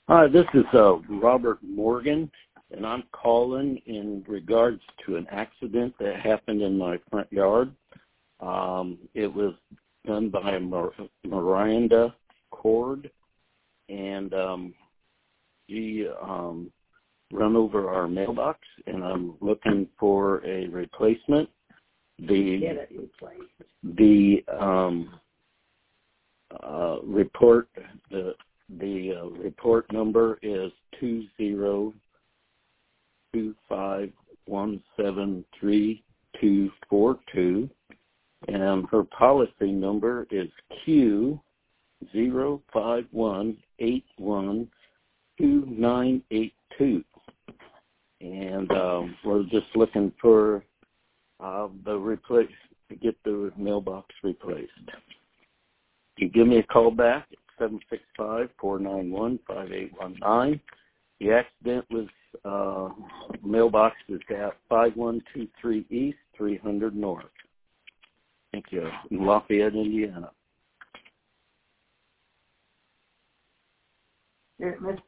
Hi, this is Robert Morgan, and I'm calling in regards to an accident that happened in my front yard. It was done by Miranda Cord, and she run over our mailbox, and I'm looking for a replacement. The report report number is 20251732242, and her policy number is Q051812982. And we're just looking for to get the mailbox replaced. You give me a call back at 765-491-5819. The accident was mailbox is at 5123 East, 300 North. Thank you. In Lafayette, Indiana.